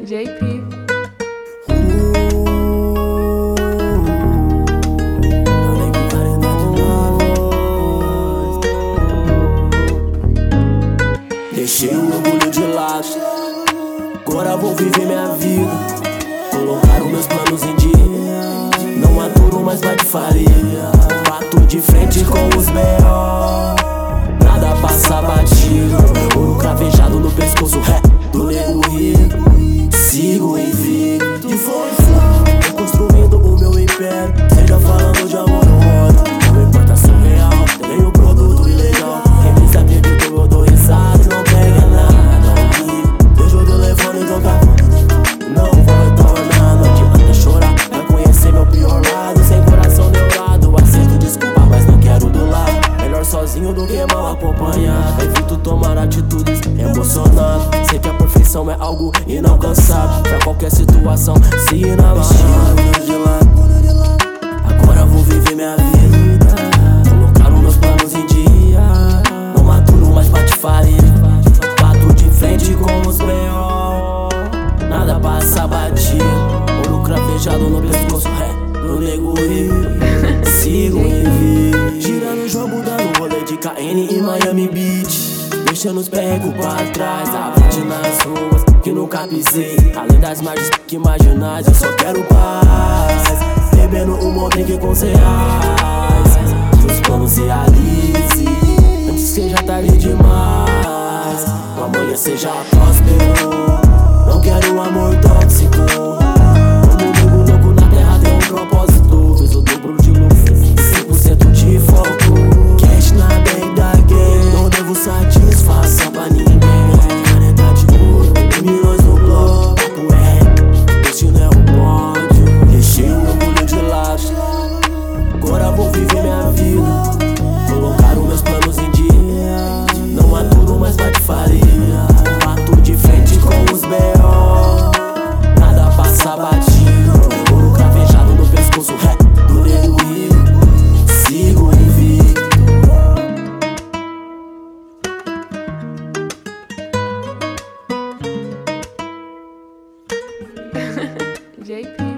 JP. Deixei o orgulho de lado, agora vou viver minha vida. Colocaram meus planos em dia, não aturo mais patifaria. Bato de frente com os B.O., nada passa batido. Ouro cravejado no pescoço, ré do nego rico. Sigo invicto, de flor em flor, construindo o meu império. Seja falando de amor ou ódio, não importa se é real, tenho produto ilegal. Quem me desacreditou eu dou risada e não pega nada. Vejo o telefone tocar, não vou retornar. Não adianta chorar, vai conhecer meu pior lado. Sem coração neurado, aceito desculpa, mas não quero do lado. Melhor sozinho do que mal acompanhado. Evito tomar atitudes emocionado. Sei que a perfeição é algo inalcançável pra qualquer situação, se inabalável de lado. Agora vou viver minha vida. Colocaram meus planos em dia, não maturo mais patifaria. Bato de frente com os B.O., nada passa batido. Ouro cravejado no pescoço, ré do nego rico. Sigo invicto, girando o jogo, dando rolê de KN e Miami Beach. Deixando os pegos pra trás, avante nas ruas que nunca pisei. Além das margens que marginais, eu só quero paz. Bebendo um drink com reais, que os planos se realizem antes que seja tarde demais. O amanhã seja próspero, não quero um amor tóxico. Como nego louco na terra tem um propósito. Fiz o dobro de luz, 100% de foco. Cash na bag da game, não devo satisfação pra ninguém. Caneta de ouro, milhões no bloco. Papo é, destino é um pódio. Deixei o orgulho de lado, agora vou viver minha vida. Colocaram meus planos em dia, não aturo mais patifaria. Bato de frente com os B.O., nada passa batido. Ouro cravejado no pescoço, ré do nego rico. Sigo invicto. JP.